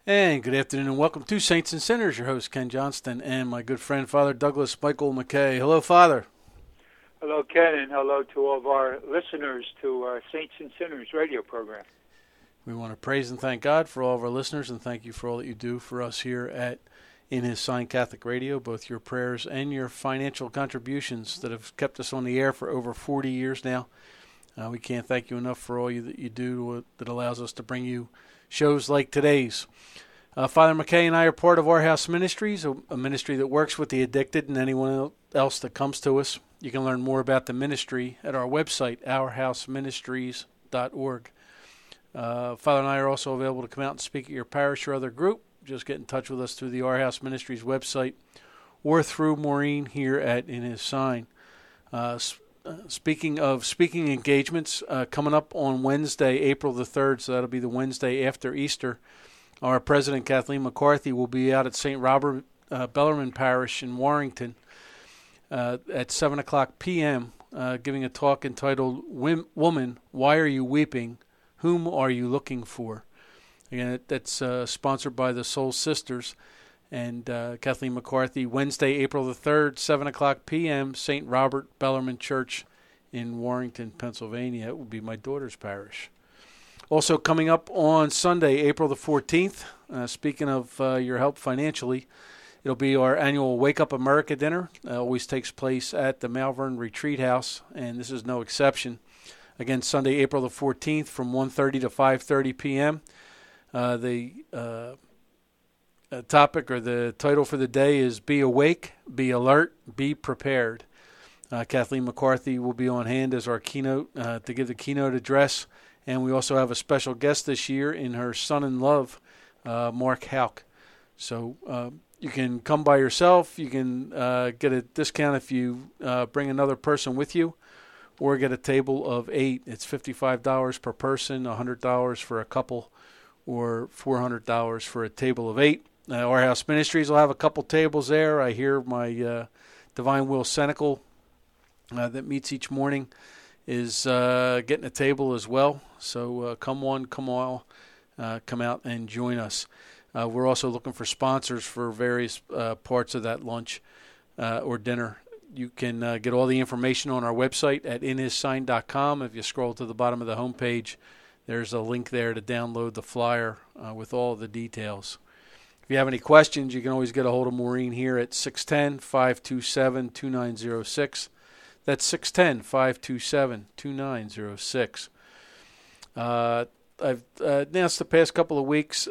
And good afternoon and welcome to Saints and Sinners. Your host, Ken Johnston, and my good friend, Father Douglas Michael McKay. Hello, Father. Hello, Ken, and hello to all of our listeners to our Saints and Sinners radio program. We want to praise and thank God for all of our listeners, and thank you for all that you do for us here at In His Sign Catholic Radio, both your prayers and your financial contributions that have kept us on the air for over 40 years now. We can't thank you enough for all that you do that allows us to bring you shows like today's. Father McKay and I are part of Our House Ministries, a ministry that works with the addicted and anyone else that comes to us. You can learn more about the ministry at our website, ourhouseministries.org. Father and I are also available to come out and speak at your parish or other group. Just get in touch with us through the Our House Ministries website or through Maureen here at In His Sign. Speaking of speaking engagements, coming up on Wednesday, April the 3rd, so that'll be the Wednesday after Easter, our President, Kathleen McCarthy, will be out at St. Robert Bellarmine Parish in Warrington at 7 o'clock p.m., giving a talk entitled, Woman, Why Are You Weeping? Whom Are You Looking For? Again, that's sponsored by the Soul Sisters and Kathleen McCarthy, Wednesday, April the 3rd, 7 o'clock p.m., St. Robert Bellarmine Church in Warrington, Pennsylvania. It will be my daughter's parish. Also coming up on Sunday, April the 14th, speaking of your help financially, it'll be our annual Wake Up America dinner. Always takes place at the Malvern Retreat House, and this is no exception. Again, Sunday, April the 14th from 1:30 to 5:30 p.m. The topic or the title for the day is Be Awake, Be Alert, Be Prepared. Kathleen McCarthy will be on hand as our keynote to give the keynote address. And we also have a special guest this year in her son-in-law, Mark Houck. So you can come by yourself. You can get a discount if you bring another person with you, or get a table of 8. It's $55 per person, $100 for a couple, or $400 for a table of 8. Our House Ministries will have a couple tables there. I hear my Divine Will Cenacle that meets each morning is getting a table as well. So come one, come all, come out and join us. We're also looking for sponsors for various parts of that lunch or dinner. You can get all the information on our website at inhissign.com. If you scroll to the bottom of the homepage, there's a link there to download the flyer with all the details. If you have any questions, you can always get a hold of Maureen here at 610-527-2906. That's 610-527-2906. I've announced the past couple of weeks,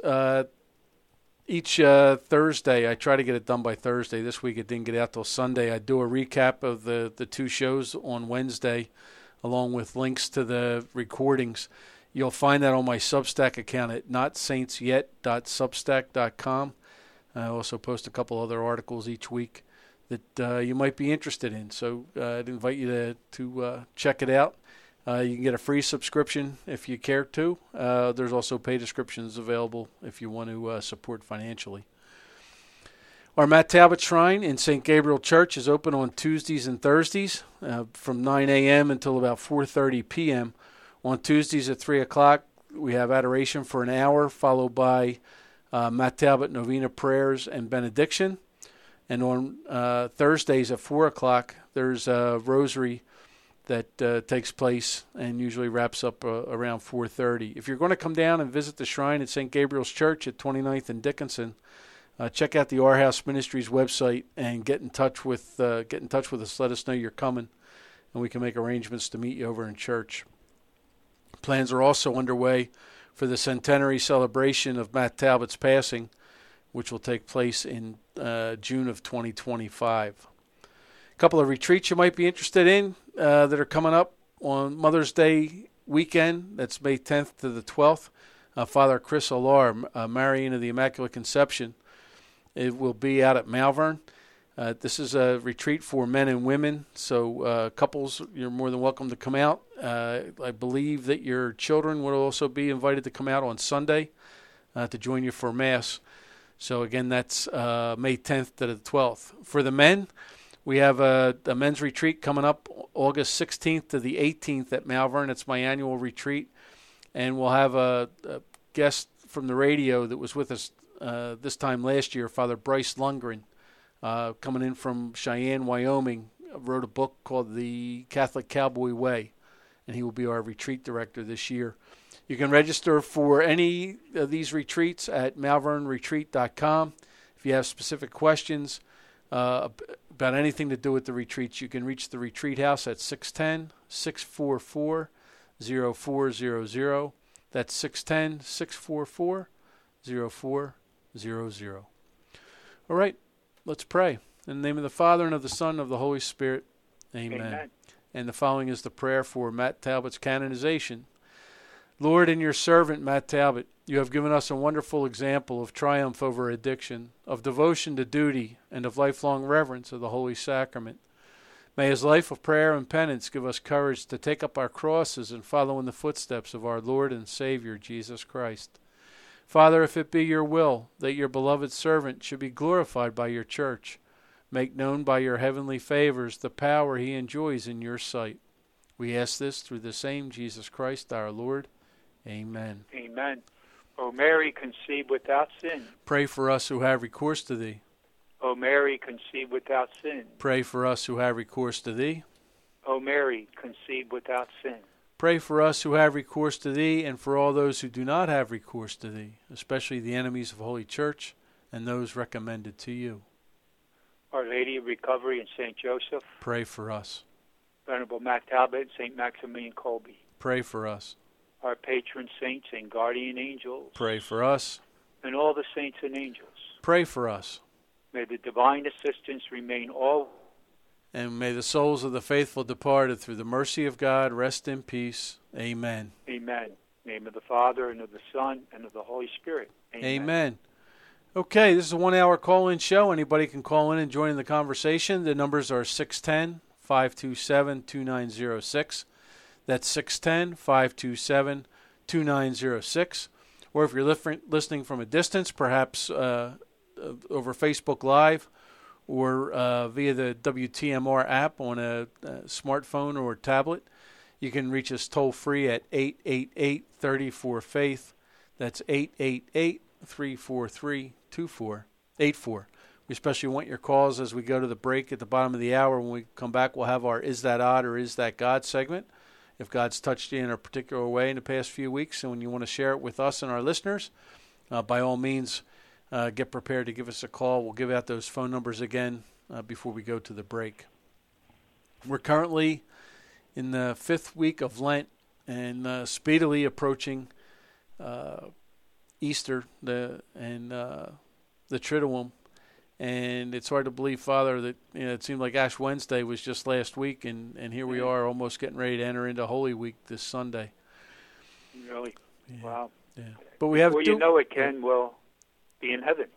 each Thursday, I try to get it done by Thursday. This week it didn't get out till Sunday. I do a recap of the two shows on Wednesday, along with links to the recordings. You'll find that on my Substack account at notsaintsyet.substack.com. I also post a couple other articles each week that you might be interested in. So I'd invite you to check it out. You can get a free subscription if you care to. There's also paid subscriptions available if you want to support financially. Our Matt Talbot Shrine in St. Gabriel Church is open on Tuesdays and Thursdays from 9 a.m. until about 4:30 p.m. On Tuesdays at 3 o'clock, we have adoration for an hour, followed by Matt Talbot Novena prayers and benediction. And on Thursdays at 4 o'clock, there's a rosary that takes place and usually wraps up around 4:30. If you're going to come down and visit the shrine at St. Gabriel's Church at 29th and Dickinson, check out the Our House Ministries website and get in touch with us. Let us know you're coming, and we can make arrangements to meet you over in church. Plans are also underway for the centenary celebration of Matt Talbot's passing, which will take place in June of 2025. A couple of retreats you might be interested in that are coming up on Mother's Day weekend. That's May 10th to the 12th. Father Chris Alar, Marian of the Immaculate Conception, it will be out at Malvern. This is a retreat for men and women, so couples, you're more than welcome to come out. I believe that your children will also be invited to come out on Sunday to join you for Mass. So again, that's May 10th to the 12th. For the men, we have a men's retreat coming up August 16th to the 18th at Malvern. It's my annual retreat. And we'll have a guest from the radio that was with us this time last year, Father Bryce Lundgren, coming in from Cheyenne, Wyoming, wrote a book called The Catholic Cowboy Way, and he will be our retreat director this year. You can register for any of these retreats at malvernretreat.com. If you have specific questions about anything to do with the retreats, you can reach the retreat house at 610-644-0400. That's 610-644-0400. All right, let's pray. In the name of the Father, and of the Son, and of the Holy Spirit. Amen. Amen. And the following is the prayer for Matt Talbot's canonization. Lord, in your servant Matt Talbot, you have given us a wonderful example of triumph over addiction, of devotion to duty, and of lifelong reverence of the Holy Sacrament. May his life of prayer and penance give us courage to take up our crosses and follow in the footsteps of our Lord and Savior, Jesus Christ. Father, if it be your will that your beloved servant should be glorified by your church, make known by your heavenly favors the power he enjoys in your sight. We ask this through the same Jesus Christ our Lord. Amen. Amen. O Mary, conceived without sin. Pray for us who have recourse to thee. O Mary, conceived without sin. Pray for us who have recourse to thee. O Mary, conceived without sin. Pray for us who have recourse to thee, and for all those who do not have recourse to thee, especially the enemies of Holy Church and those recommended to you. Our Lady of Recovery and St. Joseph. Pray for us. Venerable Matt Talbot and St. Maximilian Kolbe. Pray for us. Our patron saints and guardian angels. Pray for us. And all the saints and angels. Pray for us. May the divine assistance remain always. And may the souls of the faithful departed through the mercy of God rest in peace. Amen. Amen. In the name of the Father, and of the Son, and of the Holy Spirit. Amen. Amen. Okay, this is a 1-hour call-in show. Anybody can call in and join in the conversation. The numbers are 610-527-2906. That's 610-527-2906. Or if you're listening from a distance, perhaps over Facebook Live, or via the WTMR app on a smartphone or tablet, you can reach us toll-free at 888-34-FAITH. That's 888-343-2484. We especially want your calls as we go to the break at the bottom of the hour. When we come back, we'll have our Is That Odd or Is That God segment. If God's touched you in a particular way in the past few weeks and when you want to share it with us and our listeners, by all means, get prepared to give us a call. We'll give out those phone numbers again before we go to the break. We're currently in the 5th week of Lent and speedily approaching Easter and the Triduum. And it's hard to believe, Father, that it seemed like Ash Wednesday was just last week, and here we are almost getting ready to enter into Holy Week this Sunday. Really? Yeah. Wow. Yeah. But we have you know it, Ken will be in heaven.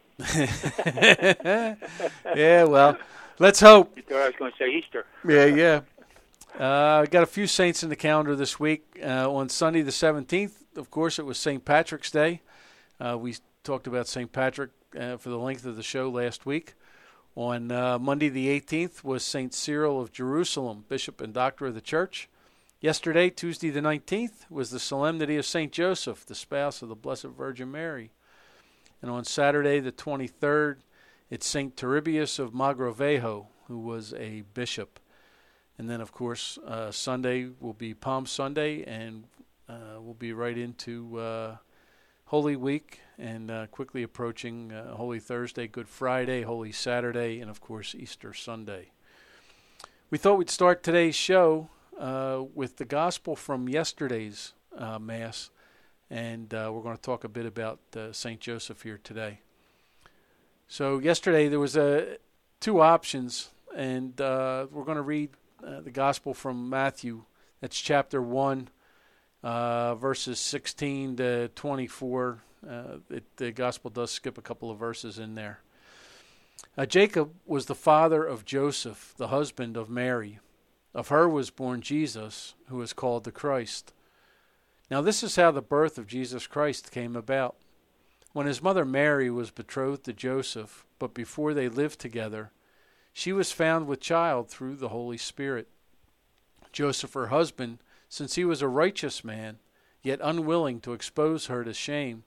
Yeah, well, let's hope. You thought I was going to say Easter. Yeah. We got a few saints in the calendar this week. On Sunday the 17th, of course, it was St. Patrick's Day. We talked about St. Patrick for the length of the show last week. On Monday the 18th was St. Cyril of Jerusalem, Bishop and Doctor of the Church. Yesterday, Tuesday the 19th, was the Solemnity of St. Joseph, the spouse of the Blessed Virgin Mary. And on Saturday the 23rd, it's St. Turribius of Mogrovejo, who was a bishop. And then, of course, Sunday will be Palm Sunday, and we'll be right into Holy Week, and quickly approaching Holy Thursday, Good Friday, Holy Saturday, and of course Easter Sunday. We thought we'd start today's show with the gospel from yesterday's Mass, and we're going to talk a bit about St. Joseph here today. So yesterday there was two options, and we're going to read the gospel from Matthew. That's chapter 1. Verses 16 to 24. The gospel does skip a couple of verses in there. Jacob was the father of Joseph, the husband of Mary. Of her was born Jesus, who is called the Christ. Now this is how the birth of Jesus Christ came about. When his mother Mary was betrothed to Joseph, but before they lived together, she was found with child through the Holy Spirit. Joseph, her husband, since he was a righteous man, yet unwilling to expose her to shame,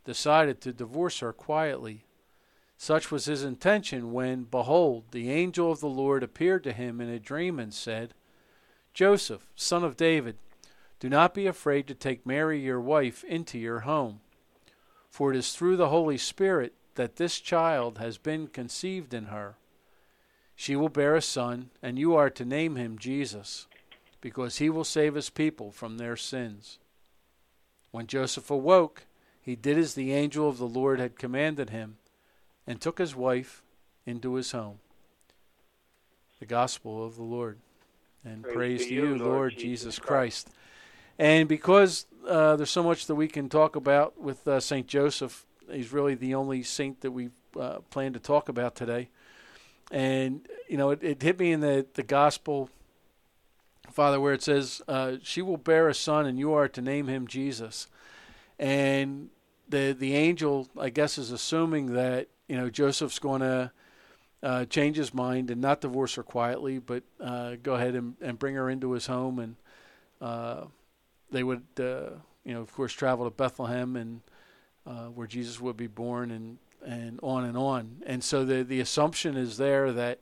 decided to divorce her quietly. Such was his intention when, behold, the angel of the Lord appeared to him in a dream and said, Joseph, son of David, do not be afraid to take Mary your wife into your home, for it is through the Holy Spirit that this child has been conceived in her. She will bear a son, and you are to name him Jesus, because he will save his people from their sins. When Joseph awoke, he did as the angel of the Lord had commanded him, and took his wife into his home. The Gospel of the Lord. And praise to you, Lord Jesus Christ. And because there's so much that we can talk about with St. Joseph, he's really the only saint that we plan to talk about today. And, you know, it hit me in the Gospel, Father, where it says, she will bear a son, and you are to name him Jesus. And the angel, I guess, is assuming that, you know, Joseph's going to change his mind and not divorce her quietly, but go ahead and bring her into his home. And they would, you know, of course, travel to Bethlehem and where Jesus would be born, and on and on. And so the assumption is there that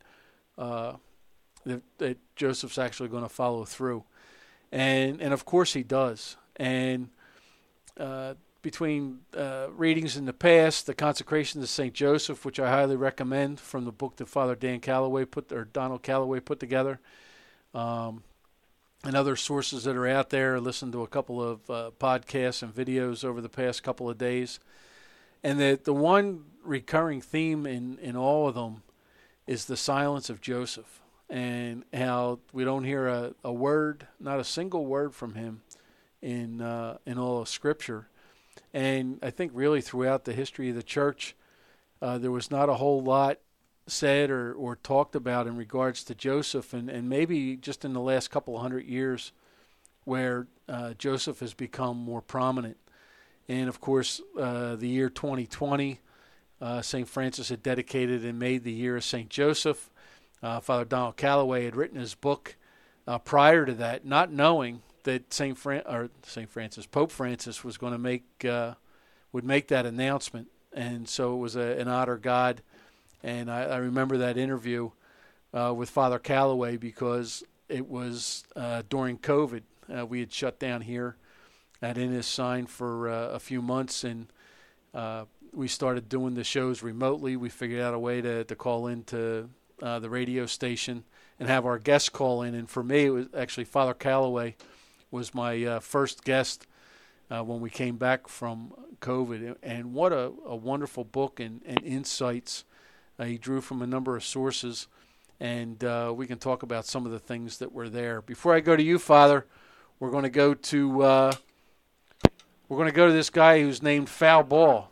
that Joseph's actually going to follow through. And of course he does. And between readings in the past, the consecration to St. Joseph, which I highly recommend, from the book that Father Donald Calloway put together, and other sources that are out there. Listen to a couple of podcasts and videos over the past couple of days. And the one recurring theme in all of them is the silence of Joseph, and how we don't hear a word, not a single word from him in all of Scripture. And I think really throughout the history of the church, there was not a whole lot said or talked about in regards to Joseph, and maybe just in the last couple of 100 years where Joseph has become more prominent. And of course, the year 2020, St. Francis had dedicated and made the year of St. Joseph. Father Donald Calloway had written his book prior to that, not knowing that Pope Francis was going to would make that announcement. And so it was an honor God. And I remember that interview with Father Calloway, because it was during COVID. We had shut down here at Innis Sign for a few months, and we started doing the shows remotely. We figured out a way to call into the radio station and have our guests call in. And for me, it was actually Father Calloway was my first guest when we came back from COVID. And what a wonderful book and insights he drew from a number of sources. And we can talk about some of the things that were there. Before I go to you, Father, we're going to go to this guy who's named Foul Ball.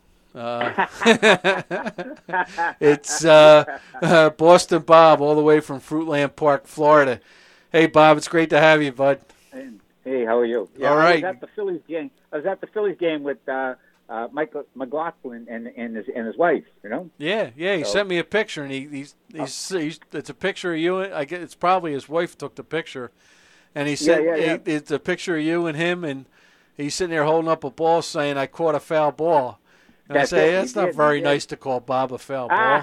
It's Boston Bob, all the way from Fruitland Park, Florida. Hey, Bob, it's great to have you, bud. Hey, how are you? Yeah, all right. I was at the Phillies game with Michael McLaughlin and his wife. You know. Yeah. He sent me a picture, and he's it's a picture of you. I guess it's probably his wife took the picture, and he said it's a picture of you and him, and he's sitting there holding up a ball, saying, "I caught a foul ball." And I say, that's not very nice to call Bob a foul ball.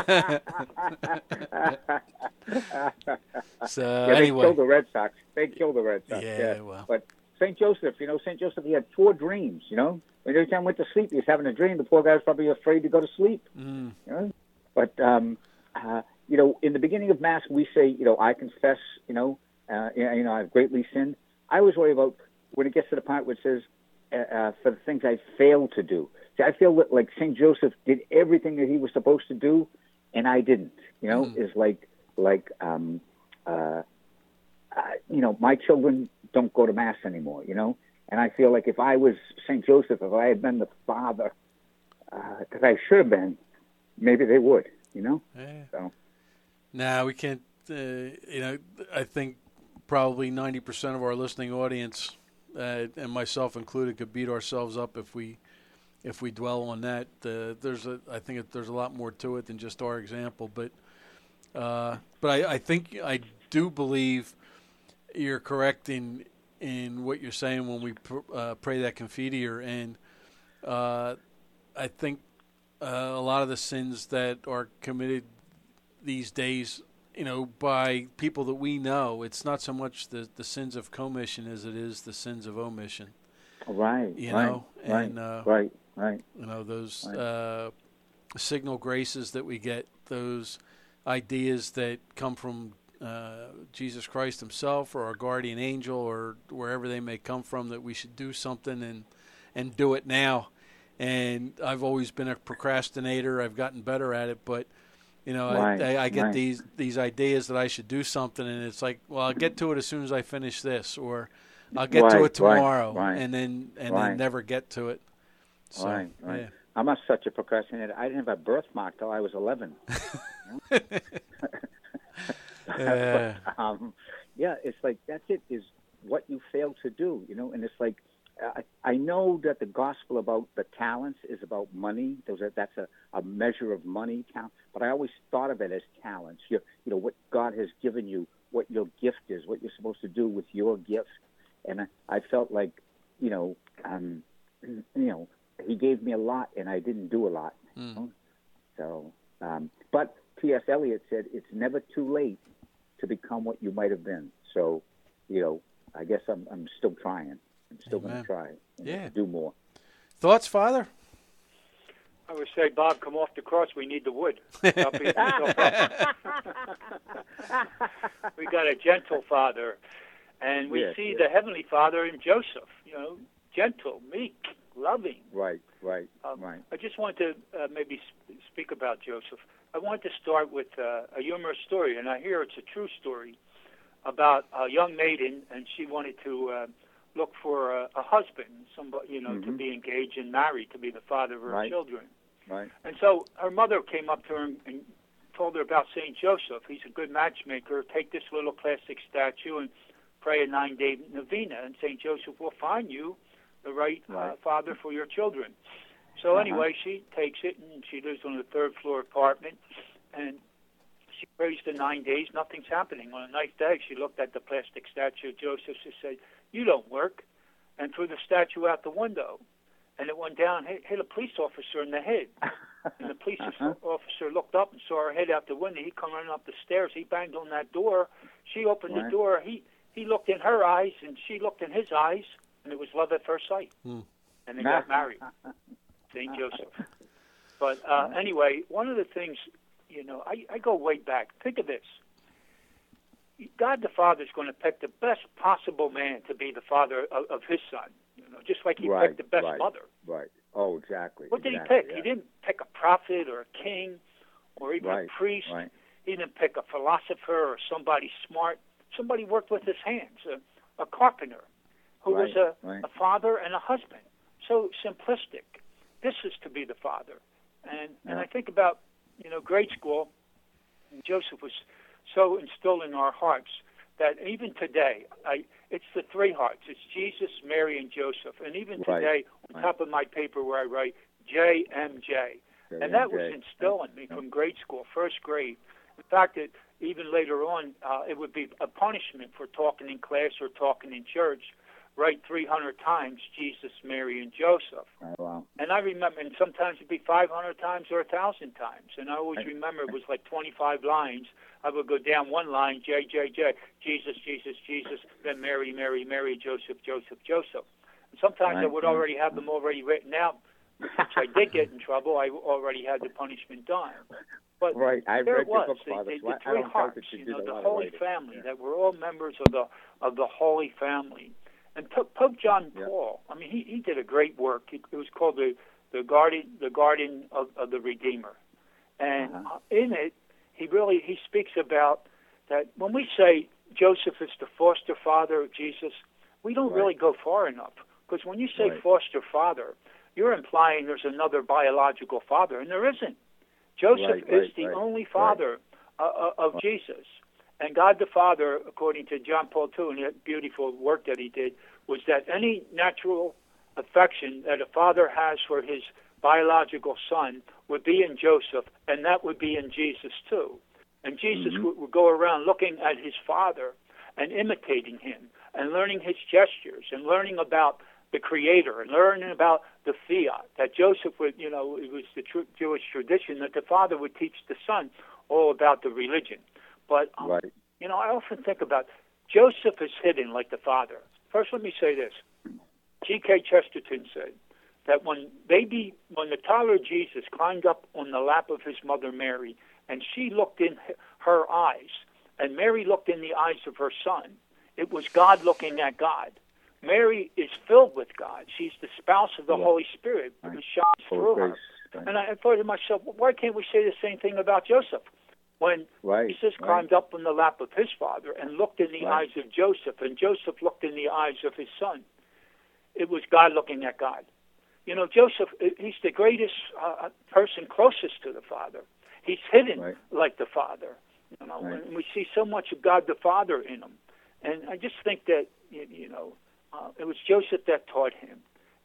So anyway, they killed the Red Sox. Yeah, well. But St. Joseph, he had 4 dreams. Every time he went to sleep, he was having a dream. The poor guy was probably afraid to go to sleep. Mm. But in the beginning of Mass, we say, I confess, I've greatly sinned. I always worry about when it gets to the part where it says, for the things I failed to do. See, I feel like St. Joseph did everything that he was supposed to do, and I didn't. Is like my children don't go to Mass anymore, and I feel like if I was St. Joseph, if I had been the father, because I should have been, maybe they would, Yeah. So. No, we can't, I think probably 90% of our listening audience, and myself included, could beat ourselves up if we dwell on that. I think there's a lot more to it than just our example, but I think I do believe you're correct in what you're saying when we pray that Confiteor, and I think a lot of the sins that are committed these days, by people that we know, it's not so much the sins of commission as it is the sins of omission. Right. Right. Those signal graces that we get, those ideas that come from Jesus Christ himself or our guardian angel or wherever they may come from, that we should do something and do it now. And I've always been a procrastinator. I've gotten better at it, but I get these ideas that I should do something, and it's like, well, I'll get to it as soon as I finish this, or I'll get to it tomorrow, and then never get to it. So, right. Yeah. I'm such a procrastinator. I didn't have a birthmark till I was 11. It's like that's it. Is what you fail to do, and it's like I know that the gospel about the talents is about money. That's a measure of money, but I always thought of it as talents. What God has given you, what your gift is, what you're supposed to do with your gift. And I felt like, He gave me a lot, and I didn't do a lot. So, but T.S. Eliot said it's never too late to become what you might have been. So, I guess I'm still trying. I'm still going to try and do more. Thoughts, Father? I would say, Bob, come off the cross. We need the wood. Stop beating yourself up. We got a gentle Father, and we see the Heavenly Father in Joseph. Gentle, meek, loving. Right. I just want to maybe speak about Joseph. I want to start with a humorous story, and I hear it's a true story about a young maiden, and she wanted to look for a husband, somebody, to be engaged and married, to be the father of her children. Right. And so her mother came up to her and told her about St. Joseph. He's a good matchmaker. Take this little plastic statue and pray a 9-day novena, and St. Joseph will find you the right father for your children. So anyway, she takes it, and she lives on a third-floor apartment, and she prays the 9 days. Nothing's happening. On the 9th day, she looked at the plastic statue of Joseph. She said, "You don't work," and threw the statue out the window. And it went down, hit a police officer in the head. And the police officer looked up and saw her head out the window. He come running up the stairs. He banged on that door. She opened the door. He looked in her eyes, and she looked in his eyes, and it was love at first sight. And they got married, St. Joseph. But anyway, one of the things, I go way back. Think of this. God the Father is going to pick the best possible man to be the father of his son, just like he picked the best mother. Right. Oh, exactly. What did he pick? Yeah. He didn't pick a prophet or a king or even a priest. Right. He didn't pick a philosopher or somebody smart. Somebody worked with his hands, a carpenter who was a father and a husband. So simplistic. This is to be the father. And I think about, grade school, and Joseph was so instilled in our hearts that even today, it's the three hearts. It's Jesus, Mary, and Joseph. And even today, on top of my paper where I write JMJ. And that was instilled in me from grade school, first grade. In fact, even later on, it would be a punishment for talking in class or talking in church. Write 300 times Jesus, Mary, and Joseph. Oh, wow. And I remember, and sometimes it'd be 500 times or 1,000 times. And I always remember it was like 25 lines. I would go down one line, J, Jesus, Jesus, Jesus, then Mary, Mary, Mary, Joseph, Joseph, Joseph. And sometimes I would already have them already written out, which I did get in trouble. I already had the punishment done. But I there read it was, your book, Father, the three hearts, the Holy Family, that we're all members of the Holy Family. And Pope John Paul, I mean, he did a great work. It was called the Guardian of the Redeemer, and in it, he speaks about that when we say Joseph is the foster father of Jesus, we don't really go far enough, because when you say foster father, you're implying there's another biological father, and there isn't. Joseph is the only father of Jesus. And God the Father, according to John Paul II, and that beautiful work that he did, was that any natural affection that a father has for his biological son would be in Joseph, and that would be in Jesus too. And Jesus would go around looking at his father and imitating him and learning his gestures and learning about the Creator and learning about the fiat, that Joseph would, it was the Jewish tradition that the father would teach the son all about the religion. But, right. I often think about Joseph is hidden like the father. First, let me say this. G.K. Chesterton said that when the toddler Jesus climbed up on the lap of his mother Mary, and she looked in her eyes, and Mary looked in the eyes of her son, it was God looking at God. Mary is filled with God. She's the spouse of the Holy Spirit who shines through her. Right. And I thought to myself, why can't we say the same thing about Joseph? When Jesus climbed up on the lap of his father and looked in the eyes of Joseph, and Joseph looked in the eyes of his son, it was God looking at God. Joseph, he's the greatest person closest to the Father. He's hidden like the Father. And we see so much of God the Father in him. And I just think that, it was Joseph that taught him.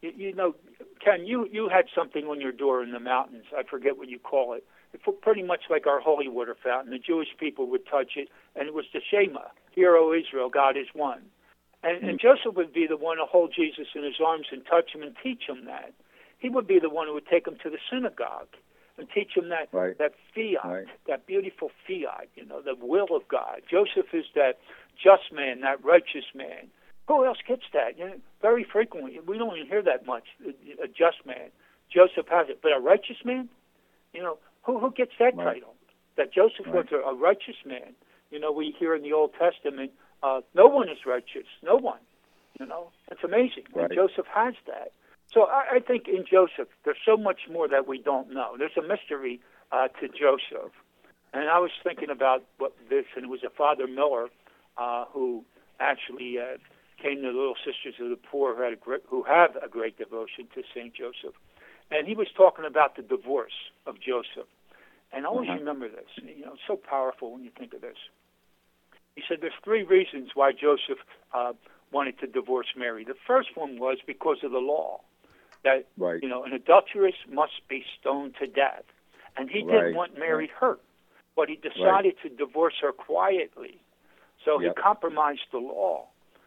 Ken, you had something on your door in the mountains. I forget what you call it. It's pretty much like our holy water fountain. The Jewish people would touch it, and it was the Shema, Hear, O Israel, God is one. And Joseph would be the one to hold Jesus in his arms and touch him and teach him that. He would be the one who would take him to the synagogue and teach him that fiat, that beautiful fiat, the will of God. Joseph is that just man, that righteous man. Who else gets that? Very frequently, we don't even hear that much, a just man. Joseph has it. But a righteous man? Who gets that title? That Joseph was a righteous man. We hear in the Old Testament, no one is righteous. No one. It's amazing. And Joseph has that. So I think in Joseph, there's so much more that we don't know. There's a mystery to Joseph. And I was thinking about this, and it was a Father Miller who actually came to the Little Sisters of the Poor who have a great devotion to St. Joseph. And he was talking about the divorce of Joseph. And I always remember this. It's so powerful when you think of this. He said there's 3 reasons why Joseph wanted to divorce Mary. The first one was because of the law, that an adulteress must be stoned to death. And he didn't want Mary hurt, but he decided to divorce her quietly. So he compromised the law.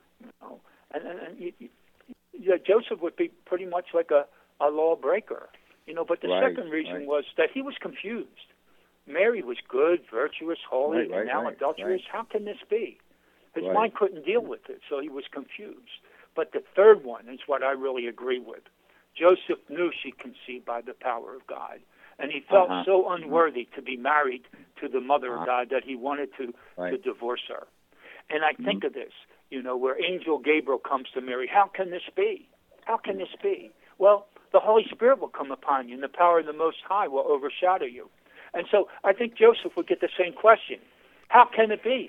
Joseph would be pretty much like a lawbreaker. But the second reason was that he was confused. Mary was good, virtuous, holy, and now adulterous. How can this be? His mind couldn't deal with it, so he was confused. But the third one is what I really agree with. Joseph knew she conceived by the power of God, and he felt so unworthy to be married to the mother of God that he wanted to divorce her. And I think of this, where Angel Gabriel comes to Mary. How can this be? How can this be? Well, the Holy Spirit will come upon you, and the power of the Most High will overshadow you. And so I think Joseph would get the same question. How can it be?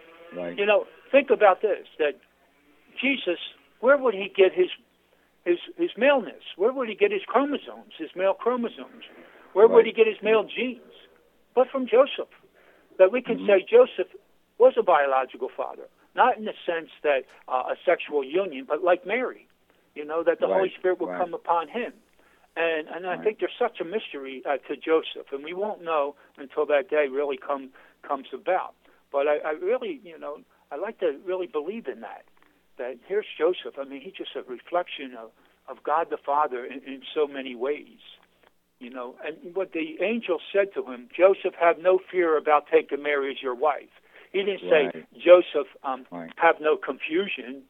Think about this, that Jesus, where would he get his maleness? Where would he get his chromosomes, his male chromosomes? Where would he get his male genes? But from Joseph. That we can say Joseph was a biological father, not in the sense that a sexual union, but like Mary, that the Holy Spirit will come upon him. And I think there's such a mystery to Joseph, and we won't know until that day really comes about. But I really, I like to really believe in that here's Joseph. I mean, he's just a reflection of God the Father in so many ways. And what the angel said to him, Joseph, have no fear about taking Mary as your wife. He didn't say, Joseph, have no confusion,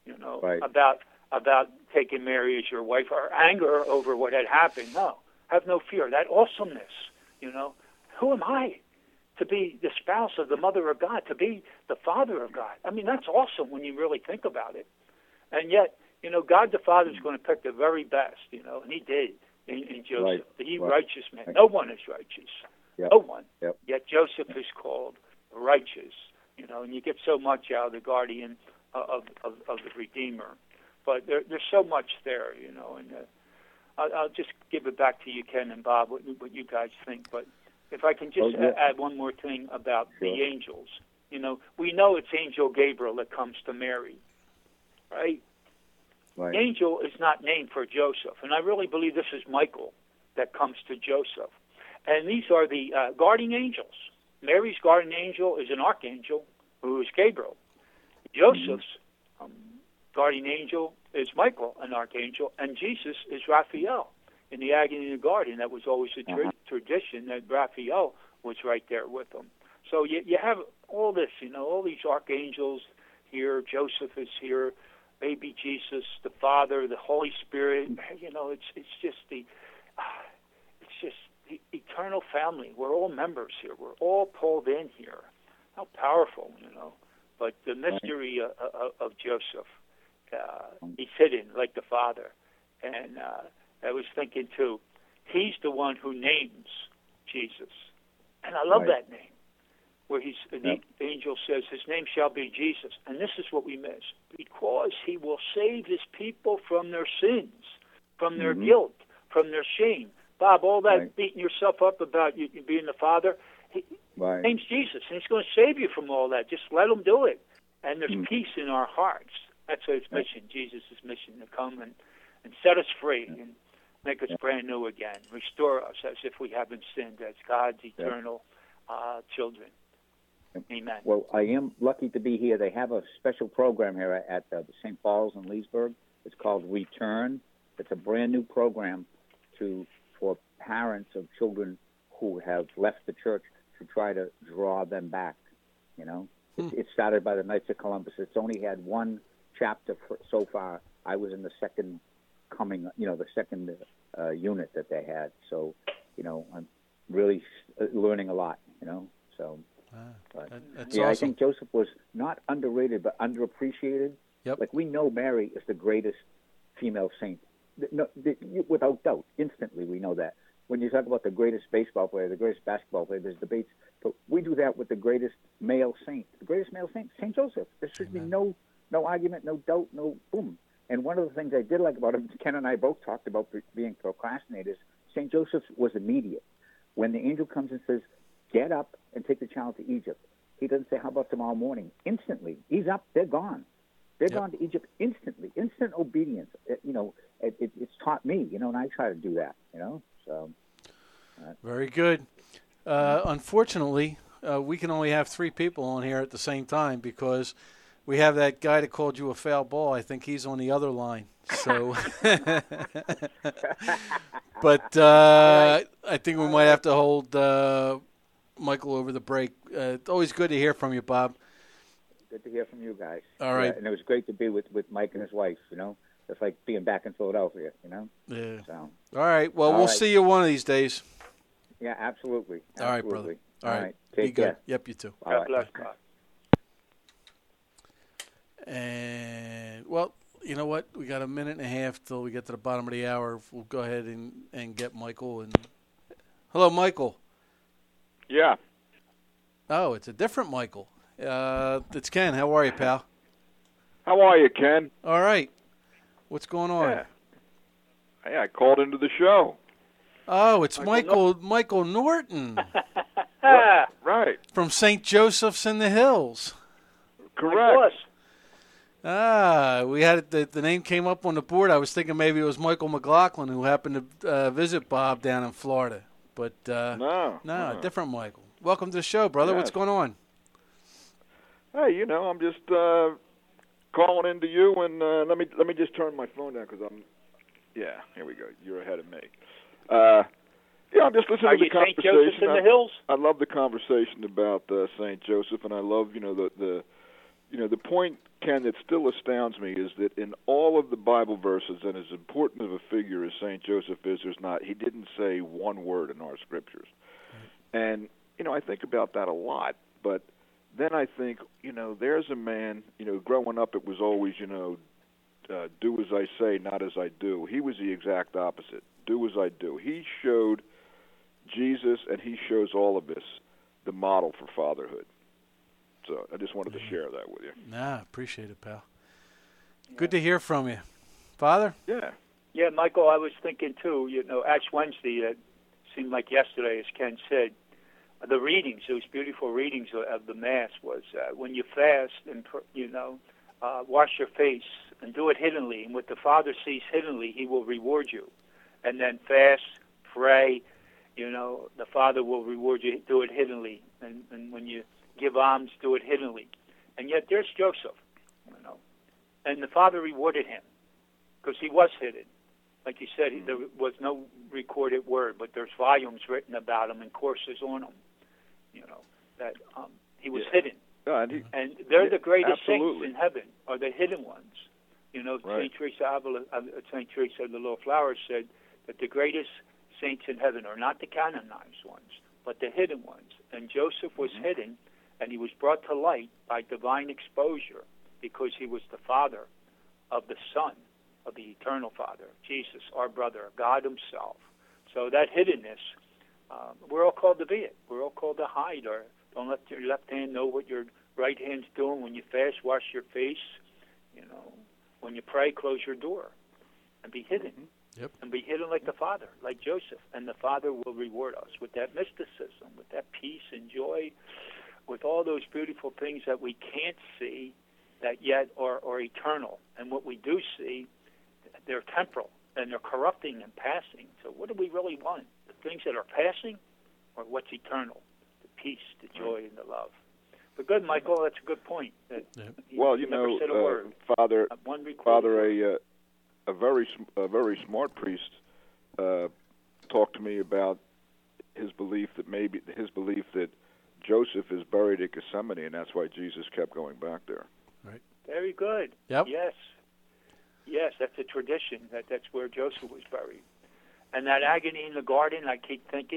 about taking Mary as your wife, or anger over what had happened. No, have no fear. That awesomeness, who am I to be the spouse of the mother of God, to be the father of God? I mean, that's awesome when you really think about it. And yet, God the Father is going to pick the very best, and he did in Joseph, the righteous man. No one is righteous. No one. Yet Joseph is called righteous, and you get so much out of the guardian of the Redeemer. But there's so much there, and I'll just give it back to you, Ken and Bob, what you guys think. But if I can just add one more thing about the angels. We know it's Angel Gabriel that comes to Mary, right? The angel is not named for Joseph, and I really believe this is Michael that comes to Joseph. And these are the guardian angels. Mary's guardian angel is an archangel, who is Gabriel. Joseph's guardian angel is Michael, an archangel, and Jesus is Raphael. In the agony in the garden, that was always a tradition that Raphael was right there with them. So you have all this, all these archangels here. Joseph is here, baby Jesus, the Father, the Holy Spirit. It's just the eternal family. We're all members here. We're all pulled in here. How powerful, But the mystery of Joseph, he's hidden like the Father. And I was thinking, too, he's the one who names Jesus. And I love that name, where the angel says, his name shall be Jesus. And this is what we miss. Because he will save his people from their sins, from their guilt, from their shame. Bob, all that beating yourself up about you being the Father, his name's Jesus, and he's going to save you from all that. Just let him do it. And there's peace in our hearts. That's his mission, Jesus' mission, to come and set us free and make us brand new again, restore us as if we haven't sinned, as God's eternal children. Amen. Well, I am lucky to be here. They have a special program here at St. Paul's in Leesburg. It's called Return. It's a brand new program for parents of children who have left the church to try to draw them back. It started by the Knights of Columbus. It's only had one chapter so far. I was in the second coming, the second unit that they had. So, I'm really learning a lot. So. That's awesome. awesome. I think Joseph was not underrated, but underappreciated. Yep. Like we know Mary is the greatest female saint. No, without doubt, instantly we know that. When you talk about the greatest baseball player, the greatest basketball player, there's debates. But we do that with the greatest male saint. The greatest male saint, St. Joseph. There should be no argument, no doubt, no boom. And one of the things I did like about him, Ken and I both talked about being procrastinators, St. Joseph was immediate. When the angel comes and says, get up and take the child to Egypt, he doesn't say, how about tomorrow morning? Instantly. He's up, they're gone. They're gone to Egypt instantly. Instant obedience. It's taught me, and I try to do that, So. Very good. Unfortunately, we can only have 3 people on here at the same time because we have that guy that called you a foul ball. I think he's on the other line. So, but I think we might have to hold Michael over the break. It's always good to hear from you, Bob. Good to hear from you guys. All right. And it was great to be with Mike and his wife, It's like being back in Philadelphia, Yeah. So. All right. Well, we'll see you one of these days. Yeah, absolutely. All right, brother. All right. Take Be care. good. Yep, you too. God bless God. And, well, you know what? We got a minute and a half till we get to the bottom of the hour. We'll go ahead and get Michael. Hello, Michael. Yeah. Oh, it's a different Michael. It's Ken. How are you, pal? How are you, Ken? All right. What's going on? Yeah. Hey, I called into the show. Oh, it's Michael Norton. Right. From St. Joseph's in the Hills. Correct. We had the name came up on the board. I was thinking maybe it was Michael McLaughlin who happened to visit Bob down in Florida. But no, a different Michael. Welcome to the show, brother. Yes. What's going on? Hey, I'm just calling into you, and let me just turn my phone down because yeah, here we go. You're ahead of me. I'm just listening to the conversation. St. Joseph in the Hills? I love the conversation about St. Joseph, and I love the point, Ken, that still astounds me is that in all of the Bible verses, and as important of a figure as St. Joseph is, he didn't say one word in our scriptures. And, I think about that a lot, but then I think, there's a man, growing up it was always, do as I say, not as I do. He was the exact opposite. Do as I do. He showed Jesus, and he shows all of us the model for fatherhood. So I just wanted to share that with you. Nah, appreciate it, pal. Good to hear from you. Father? Yeah. Yeah, Michael, I was thinking, too, Ash Wednesday, it seemed like yesterday, as Ken said, the readings, those beautiful readings of the Mass was when you fast and, wash your face and do it hiddenly. And what the Father sees hiddenly, he will reward you. And then fast, pray, the Father will reward you. Do it hiddenly. And when you give alms, do it hiddenly. And yet there's Joseph, And the Father rewarded him because he was hidden. Like you said, there was no recorded word, but there's volumes written about him and courses on him, that he was hidden. And they're the greatest saints in heaven, are the hidden ones. Right. St. Teresa of the Little Flowers said that the greatest saints in heaven are not the canonized ones, but the hidden ones. And Joseph was hidden, and he was brought to light by divine exposure because he was the father of the Son, of the eternal Father, Jesus, our brother, God himself. So that hiddenness, we're all called to be it. We're all called to hide. Or don't let your left hand know what your right hand's doing. When you fast, wash your face. When you pray, close your door and be hidden. Yep. And be hidden like the Father, like Joseph. And the Father will reward us with that mysticism, with that peace and joy, with all those beautiful things that we can't see that yet are eternal. And what we do see, they're temporal and they're corrupting and passing. So what do we really want? The things that are passing or what's eternal? The peace, the joy, and the love. But good, Michael, that's a good point. Well, never said a word. Father, Father, a very smart priest talked to me about his belief that Joseph is buried at Gethsemane, and that's why Jesus kept going back there. Right. Very good. Yep. Yes, that's a tradition. That's where Joseph was buried. And that agony in the garden, I keep thinking,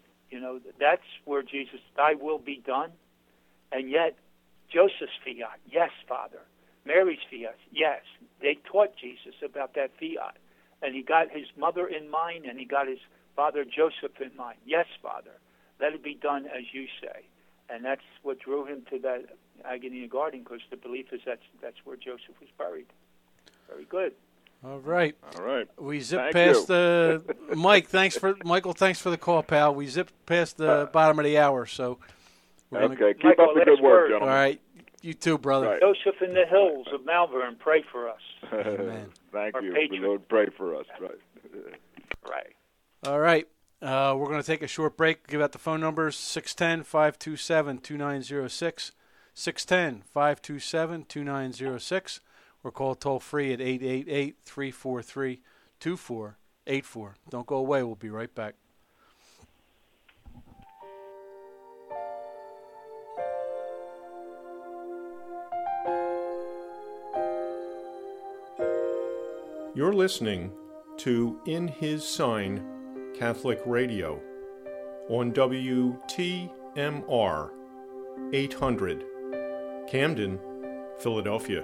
that's where Jesus, thy will be done. And yet, Joseph's fiat, yes, Father. Mary's fiat, yes. They taught Jesus about that fiat. And he got his mother in mind, and he got his father Joseph in mind. Yes, Father, let it be done as you say. And that's what drew him to that agony in the garden, because the belief is that's where Joseph was buried. Very good. All right. We zipped Thank past the Michael. Thanks for the call, pal. We zipped past the bottom of the hour, so we're Okay, keep Michael, up the good work, word. gentlemen. All right, you too, brother. Right. Joseph in the hills of Malvern, pray for us. Amen. Thank Our you. patron. The Lord pray for us. Right. Right. All right. We're going to take a short break. Give out the phone numbers, 610-527-2906, 610-527-2906, or call toll-free at 888-343-2484. Don't go away. We'll be right back. You're listening to In His Sign Catholic Radio on WTMR 800, Camden, Philadelphia.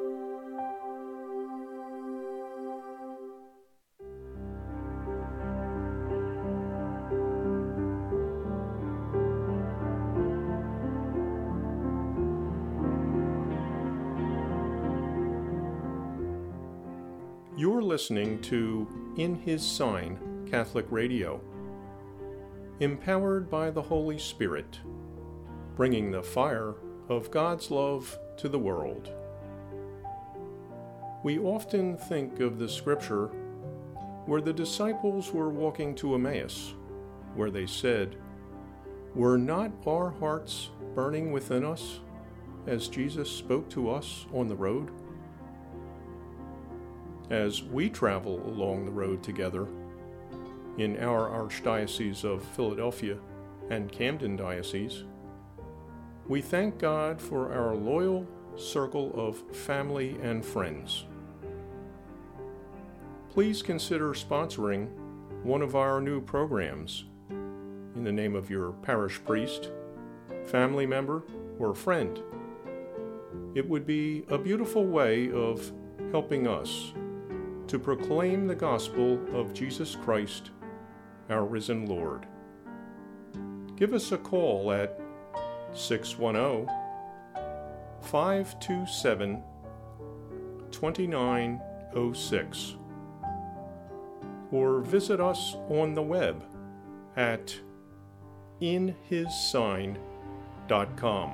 You're listening to In His Sign Catholic Radio, empowered by the Holy Spirit, bringing the fire of God's love to the world. We often think of the scripture where the disciples were walking to Emmaus, where they said, "Were not our hearts burning within us as Jesus spoke to us on the road?" As we travel along the road together in our Archdiocese of Philadelphia and Camden Diocese, we thank God for our loyal circle of family and friends. Please consider sponsoring one of our new programs in the name of your parish priest, family member, or friend. It would be a beautiful way of helping us to proclaim the gospel of Jesus Christ, our risen Lord. Give us a call at 610-527-2906 or visit us on the web at inhissign.com.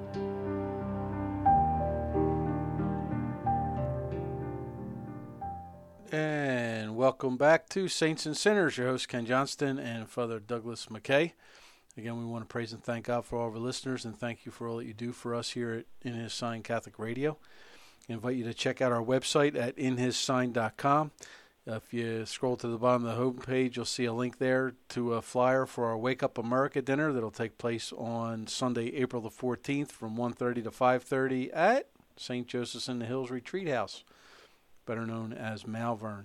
And welcome back to Saints and Sinners. Your host, Ken Johnston, and Father Douglas McKay. Again, we want to praise and thank God for all of our listeners, and thank you for all that you do for us here at In His Sign Catholic Radio. I invite you to check out our website at inhissign.com. If you scroll to the bottom of the homepage, you'll see a link there to a flyer for our Wake Up America dinner that'll take place on Sunday, April the 14th from 1:30 to 5:30 at St. Joseph's in the Hills Retreat House, better known as Malvern.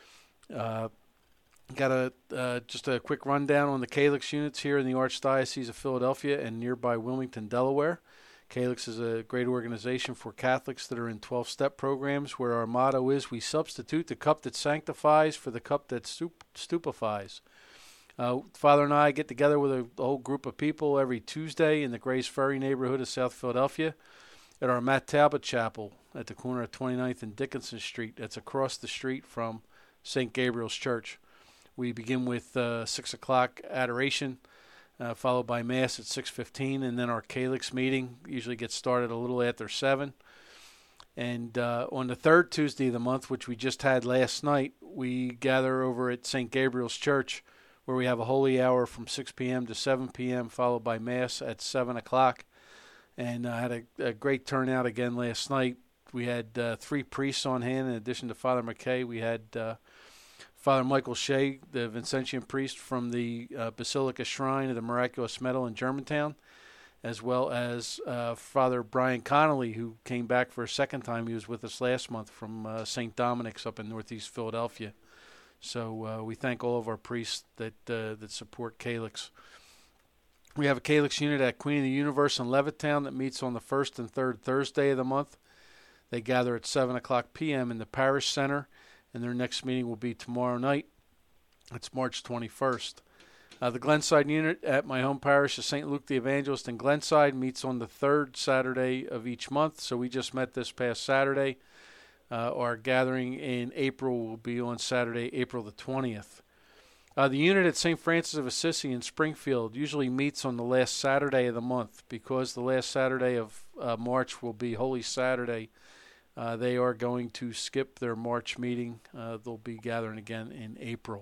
Got just a quick rundown on the Calyx units here in the Archdiocese of Philadelphia and nearby Wilmington, Delaware. Calyx is a great organization for Catholics that are in 12-step programs where our motto is, we substitute the cup that sanctifies for the cup that stupefies. Father and I get together with a whole group of people every Tuesday in the Grays Ferry neighborhood of South Philadelphia at our Matt Talbot Chapel at the corner of 29th and Dickinson Street. That's across the street from St. Gabriel's Church. We begin with 6 o'clock adoration, followed by Mass at 6:15, and then our Calyx meeting usually gets started a little after 7. And on the third Tuesday of the month, which we just had last night, we gather over at St. Gabriel's Church, where we have a holy hour from 6 p.m. to 7 p.m., followed by Mass at 7 o'clock. And I had a great turnout again last night. We had 3 priests on hand. In addition to Father McKay, we had Father Michael Shea, the Vincentian priest from the Basilica Shrine of the Miraculous Medal in Germantown, as well as Father Brian Connolly, who came back for a second time. He was with us last month from St. Dominic's up in northeast Philadelphia. So we thank all of our priests that support Calyx. We have a Calyx unit at Queen of the Universe in Levittown that meets on the first and third Thursday of the month. They gather at 7 o'clock p.m. in the Parish Center, and their next meeting will be tomorrow night. It's March 21st. The Glenside unit at my home parish of St. Luke the Evangelist in Glenside meets on the third Saturday of each month, so we just met this past Saturday. Our gathering in April will be on Saturday, April the 20th. The unit at St. Francis of Assisi in Springfield usually meets on the last Saturday of the month. Because the last Saturday of March will be Holy Saturday, they are going to skip their March meeting. They'll be gathering again in April.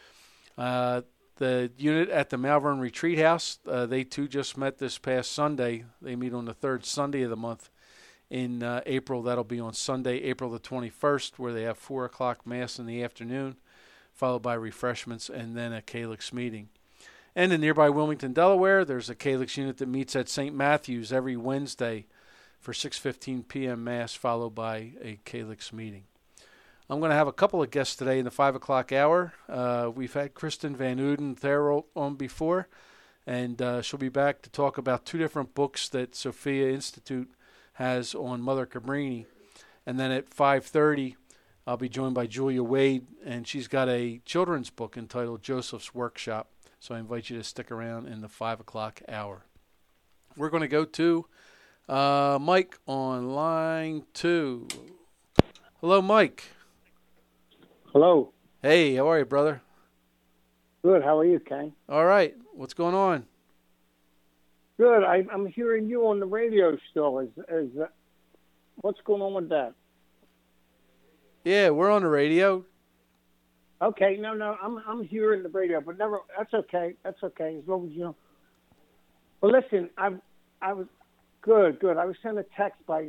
The unit at the Malvern Retreat House, they too just met this past Sunday. They meet on the third Sunday of the month in April. That'll be on Sunday, April the 21st, where they have 4 o'clock Mass in the afternoon, followed by refreshments and then a Calyx meeting. And in nearby Wilmington, Delaware, there's a Calyx unit that meets at St. Matthew's every Wednesday for 6:15 p.m. Mass, followed by a Calyx meeting. I'm going to have a couple of guests today in the 5 o'clock hour. We've had Kristen Van Uden Thero on before, and she'll be back to talk about 2 different books that Sophia Institute has on Mother Cabrini. And then at 5:30, I'll be joined by Julia Wade, and she's got a children's book entitled Joseph's Workshop. So I invite you to stick around in the 5 o'clock hour. We're going to go to Mike on line 2. Hello, Mike. Hello. Hey, how are you, brother? Good. How are you, Ken? All right. What's going on? Good. I'm hearing you on the radio still. What's going on with that? Yeah, we're on the radio. Okay. No. I'm hearing the radio, but never. That's okay. That's okay. As long as you know. Well, listen. I was good. I was sent a text by.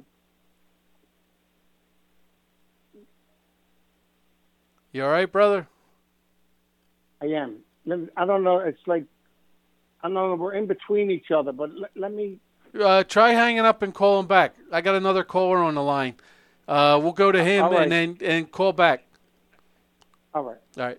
You all right, brother? I am. I don't know. It's like, I don't know. We're in between each other, but let me. Try hanging up and calling back. I got another caller on the line. We'll go to him right. and call back. All right. All right.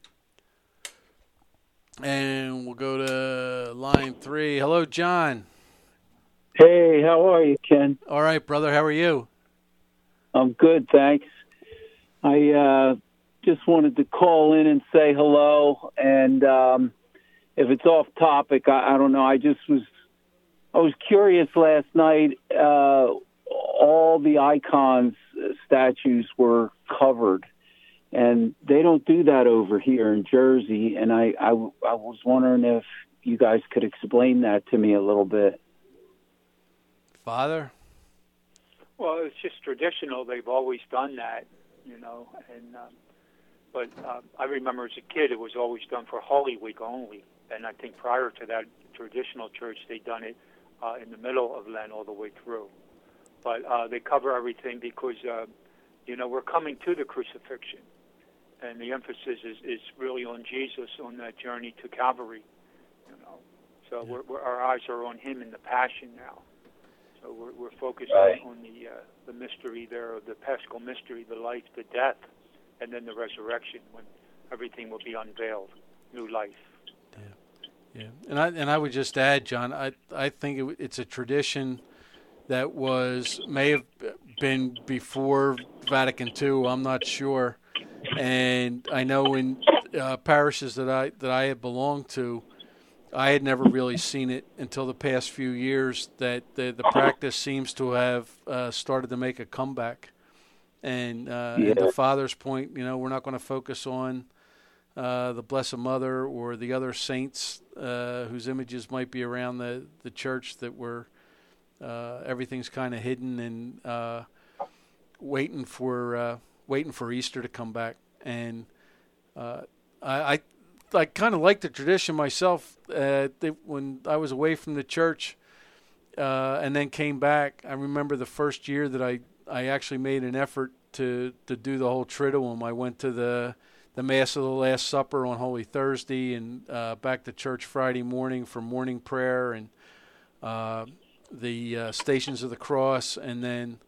And we'll go to line 3. Hello, John. Hey, how are you, Ken? All right, brother. How are you? I'm good, thanks. I just wanted to call in and say hello. And if it's off topic, I don't know. I was curious last night. All the icons, statues were covered, and they don't do that over here in Jersey. And I was wondering if you guys could explain that to me a little bit. Father? Well, it's just traditional. They've always done that, and but I remember as a kid it was always done for Holy Week only, and I think prior to that, traditional church, they'd done it in the middle of Lent all the way through. but they cover everything because we're coming to the crucifixion, and the emphasis is really on Jesus on that journey to Calvary. So our eyes are on Him in the Passion now. So we're focused on the mystery there, the Paschal mystery, the life, the death, and then the resurrection when everything will be unveiled, new life. Yeah. And I would just add, John, I think it's a tradition that may have been before Vatican II. I'm not sure, and I know in parishes that I had belonged to, I had never really seen it until the past few years that the practice seems to have started to make a comeback. And the Father's point, we're not going to focus on the Blessed Mother or the other saints whose images might be around the church that were everything's kind of hidden and waiting for Easter to come back. And I kind of like the tradition myself. When I was away from the church and then came back, I remember the first year that I actually made an effort to do the whole Triduum. I went to the Mass of the Last Supper on Holy Thursday and back to church Friday morning for morning prayer and the Stations of the Cross, and then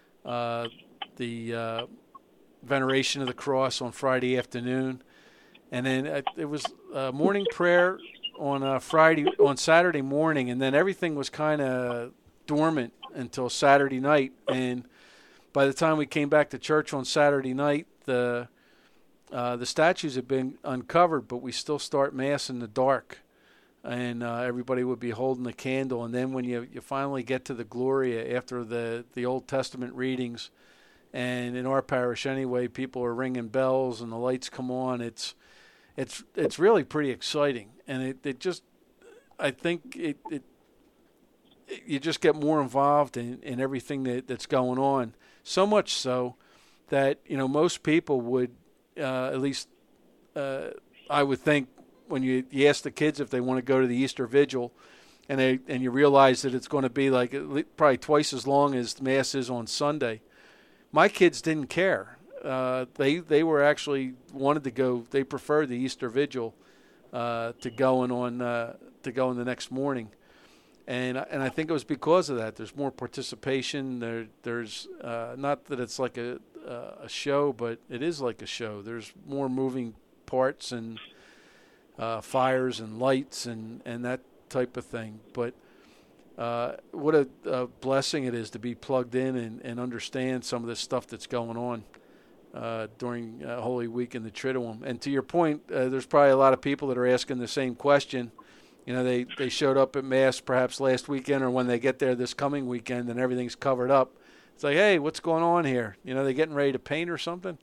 the Veneration of the Cross on Friday afternoon. And then it was morning prayer on Saturday morning, and then everything was kind of dormant until Saturday night. And by the time we came back to church on Saturday night, the statues had been uncovered, but we still start Mass in the dark, and everybody would be holding the candle. And then when you finally get to the Gloria after the Old Testament readings, and in our parish anyway, people are ringing bells and the lights come on. It's really pretty exciting, and I think you just get more involved in everything that's going on. So much so that most people would, at least I would think, when you ask the kids if they want to go to the Easter Vigil, and you realize that it's going to be like probably twice as long as Mass is on Sunday. My kids didn't care. They were actually wanted to go. They preferred the Easter Vigil to going the next morning, and I think it was because of that. There's more participation. There's not that it's like a show, but it is like a show. There's more moving parts and fires and lights and that type of thing. But what a blessing it is to be plugged in and understand some of this stuff that's going on during Holy Week in the Triduum. And to your point, there's probably a lot of people that are asking the same question. They showed up at Mass perhaps last weekend or when they get there this coming weekend and everything's covered up. It's like, hey, what's going on here? They getting ready to paint or something?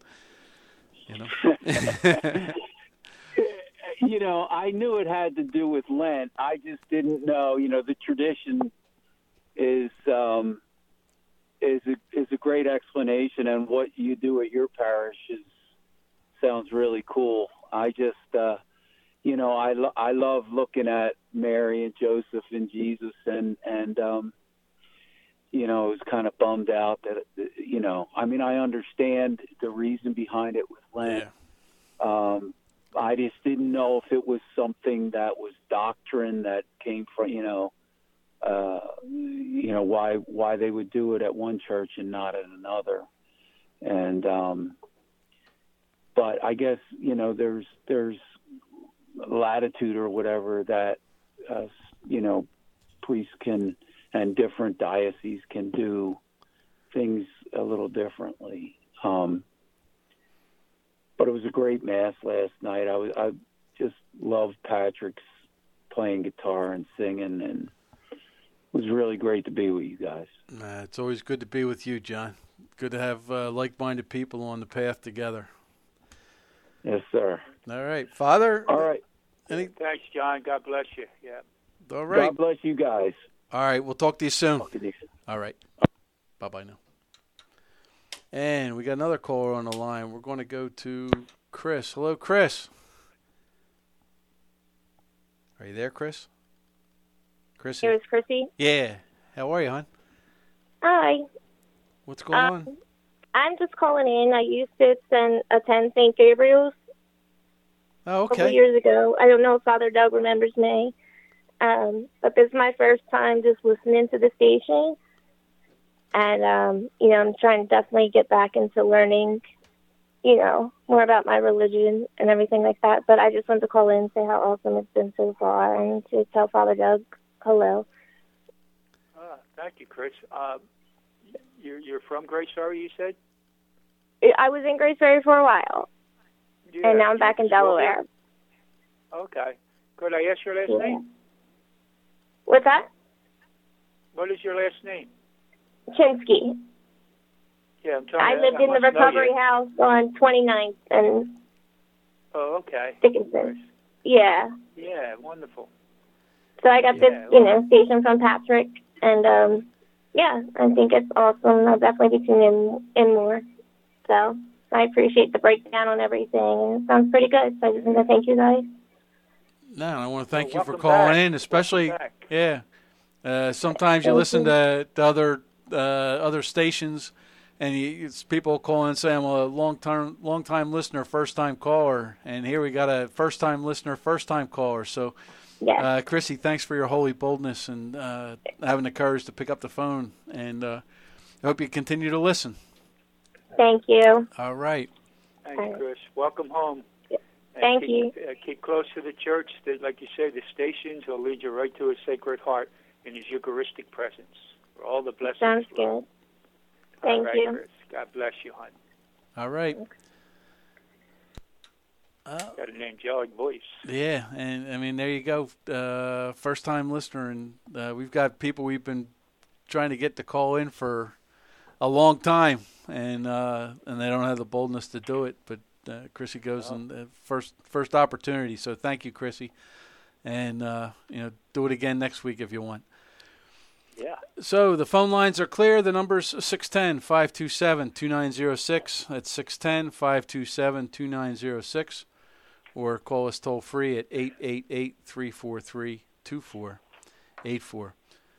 I knew it had to do with Lent. I just didn't know. The tradition is a great explanation, and what you do at your parish sounds really cool. I just, I love looking at Mary and Joseph and Jesus, and I was kind of bummed out that, I understand the reason behind it with Lent. Yeah. I just didn't know if it was something that was doctrine that came from, why they would do it at one church and not at another. And, but I guess, there's latitude or whatever that, priests can, and different dioceses can do things a little differently. But it was a great Mass last night. I just loved Patrick's playing guitar and singing, and it was really great to be with you guys. It's always good to be with you, John. Good to have like-minded people on the path together. Yes, sir. All right, Father. All right. Thanks, John. God bless you. Yeah. All right. God bless you guys. All right, we'll talk to you soon. All right. Bye-bye now. And we got another caller on the line. We're going to go to Chris. Hello, Chris. Are you there, Chris? Chrissy? Here's Chrissy. Yeah. How are you, hon? Hi. What's going on? I'm just calling in. I used to attend St. Gabriel's Oh, a couple okay. years ago. I don't know if Father Doug remembers me. But this is my first time just listening to the station. And, I'm trying to definitely get back into learning, more about my religion and everything like that. But I just wanted to call in and say how awesome it's been so far and to tell Father Doug hello. Thank you, Chris. You're from Grace Ferry, you said? I was in Grace Ferry for a while, and now I'm back in Delaware. Okay. Could I ask your last name? What's that? What is your last name? Chinsky. Yeah, I'm trying I lived in the recovery house on 29th and okay. Dickinson. Yeah. Yeah, wonderful. So I got this, station from Patrick, and I think it's awesome. I'll definitely be tuning in more. So I appreciate the breakdown on everything, and it sounds pretty good. So I just want to thank you guys. No, I want to thank you for calling in, especially sometimes you listen to other stations, and it's people calling and saying, "Well, long time listener, first time caller," and here we got a first time listener, first time caller. So, Chrissy, thanks for your holy boldness and having the courage to pick up the phone, and I hope you continue to listen. Thank you. All right. Thank you, Chris. Welcome home. Thank you. Keep close to the church. Like you say, the stations will lead you right to His Sacred Heart in His Eucharistic presence, where all the blessings Sounds flow. good. Thank you. Chris. God bless you, hon. All right. Got an angelic voice. Yeah, and I mean, there you go. First-time listener, and we've got people we've been trying to get to call in for a long time, and they don't have the boldness to do it. But Chrissy goes in the first opportunity. So thank you, Chrissy, and do it again next week if you want. Yeah. So the phone lines are clear. The number's 610-527-2906. That's 610-527-2906. Or call us toll free at 888-343-2484.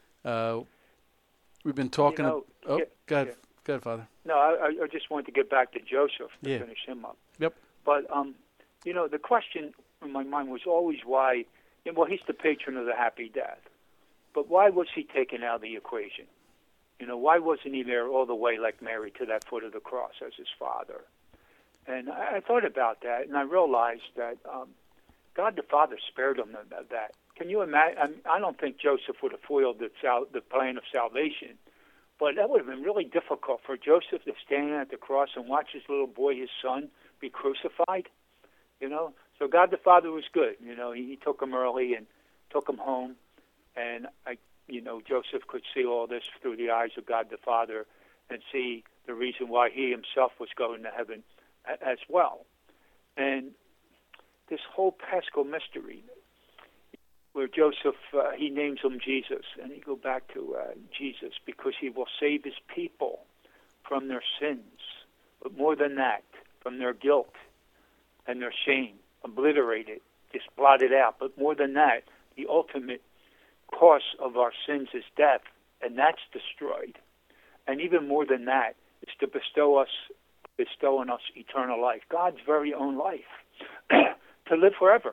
We've been talking. Go ahead, Father. No, I just wanted to get back to Joseph to finish him up. Yep. But the question in my mind was always why. Well, he's the patron of the happy death, but why was he taken out of the equation? Why wasn't he there all the way like Mary to that foot of the cross as his father? And I thought about that, and I realized that God the Father spared him of that. Can you imagine? I don't think Joseph would have foiled the plan of salvation, but that would have been really difficult for Joseph to stand at the cross and watch his little boy, his son, be crucified. So God the Father was good. He took him early and took him home, and Joseph could see all this through the eyes of God the Father and see the reason why he himself was going to heaven as well. And this whole Paschal mystery, where Joseph, he names him Jesus, and he go back to Jesus because he will save his people from their sins, but more than that, from their guilt and their shame, obliterated, just blotted out. But more than that, the ultimate cause of our sins is death, and that's destroyed. And even more than that, is to bestow on us eternal life, God's very own life, to live forever,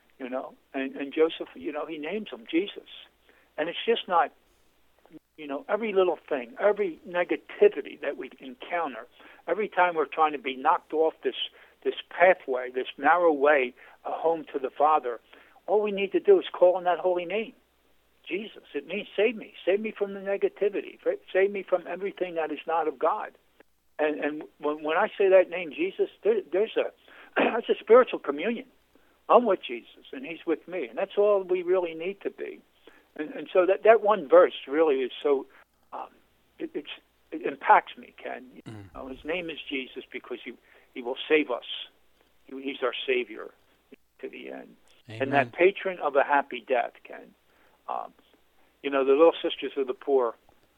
And Joseph, he names him Jesus. And it's just not, every little thing, every negativity that we encounter, every time we're trying to be knocked off this pathway, this narrow way home to the Father, all we need to do is call on that holy name, Jesus. It means save me from the negativity, save me from everything that is not of God. And when I say that name, Jesus, that's a spiritual communion. I'm with Jesus, and He's with me, and that's all we really need to be. And so that one verse really is so it impacts me, Ken. His name is Jesus because He will save us. He's our Savior to the end. Amen. And that patron of a happy death, Ken. The Little Sisters of the Poor.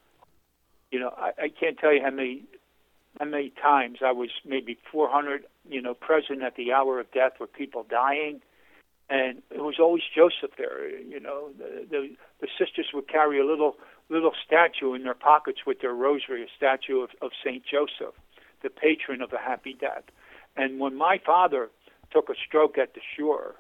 I can't tell you how many times I was maybe 400, present at the hour of death with people dying, and it was always Joseph there. The sisters would carry a little little statue in their pockets with their rosary, a statue of St. Joseph, the patron of a happy death. And when my father took a stroke at the shore,